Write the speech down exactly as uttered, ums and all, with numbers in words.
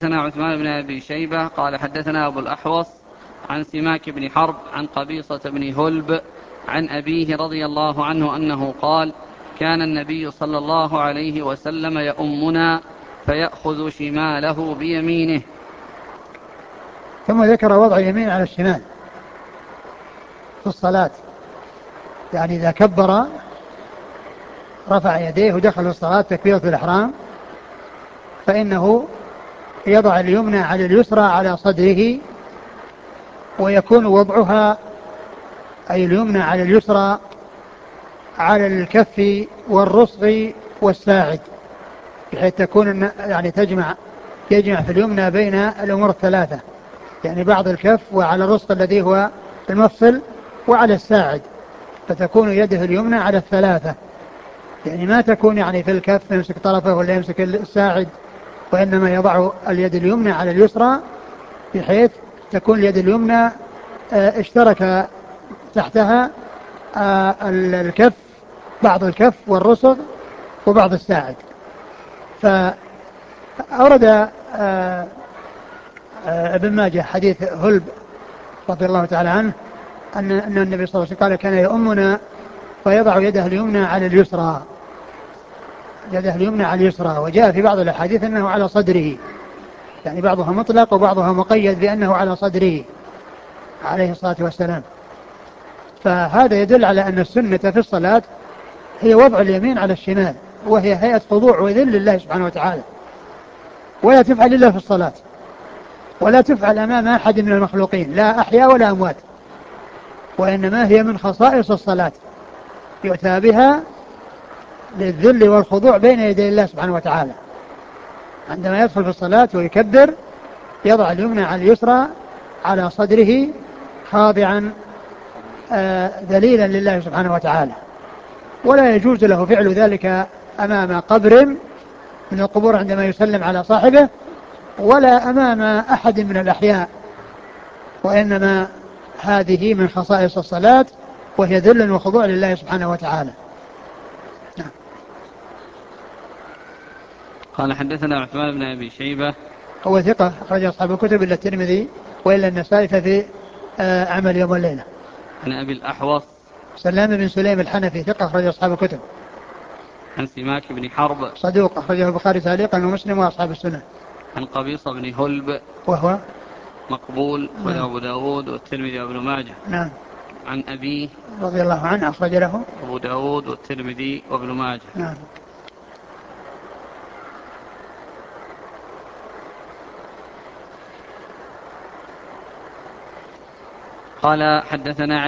حدثنا عثمان بن أبي شيبة قال حدثنا أبو الأحوص عن سماك بن حرب عن قبيصة بن هلب عن أبيه رضي الله عنه أنه قال: كان النبي صلى الله عليه وسلم يؤمنا فيأخذ شماله بيمينه. ثم ذكر وضع اليمين على الشمال في الصلاة، يعني إذا كبر رفع يديه ودخل الصلاة تكبيرة الإحرام فإنه يضع اليمنى على اليسرى على صدره، ويكون وضعها أي اليمنى على اليسرى على الكف والرسغ والساعد، بحيث تكون يعني تجمع يجمع في اليمنى بين الأمور الثلاثة، يعني بعض الكف وعلى الرسغ الذي هو المفصل وعلى الساعد، فتكون يده اليمنى على الثلاثة، يعني ما تكون يعني في الكف يمسك طرفه ولا يمسك الساعد، وإنما يضع اليد اليمنى على اليسرى بحيث تكون اليد اليمنى اشترك تحتها الكف، بعض الكف والرسغ وبعض الساعد. فأورد ابن ماجه حديث هلب رضي الله تعالى عنه أن النبي صلى الله عليه وسلم قال: كان يؤمنا فيضع يده اليمنى على اليسرى، يده اليمنى على اليسرى. وجاء في بعض الأحاديث أنه على صدره، يعني بعضها مطلق وبعضها مقيد بأنه على صدره عليه الصلاة والسلام. فهذا يدل على أن السنة في الصلاة هي وضع اليمين على الشمال، وهي هيئة خضوع وذل لله سبحانه وتعالى، ولا تفعل إلا في الصلاة، ولا تفعل أمام أحد من المخلوقين لا أحياء ولا أموات، وإنما هي من خصائص الصلاة يؤتى بها للذل والخضوع بين يدي الله سبحانه وتعالى. عندما يدخل في الصلاة ويكبر يضع اليمنى على اليسرى على صدره خاضعا ذليلا لله سبحانه وتعالى، ولا يجوز له فعل ذلك أمام قبر من القبور عندما يسلم على صاحبه، ولا أمام أحد من الأحياء، وإنما هذه من خصائص الصلاة وهي ذل وخضوع لله سبحانه وتعالى. نعم. قال حدثنا عثمان بن أبي شيبة هو ثقة أخرج أصحاب الكتب إلا الترمذي وإلا النسائي في عمل يوم الليلة. عن أبي الأحوص سلام بن سليم الحنفي ثقة أخرج أصحاب الكتب. عن سماك بن حرب صدوق أخرجه البخاري تعليقا ومسلم وأصحاب السنة. عن قبيصة بن هلب وهو مقبول وأبو داود والترمذي وابن ماجه. نعم. عن أبيه رضي الله عنه أخرج له أبو داود والترمذي وابن ماجه. نعم. قال حدثنا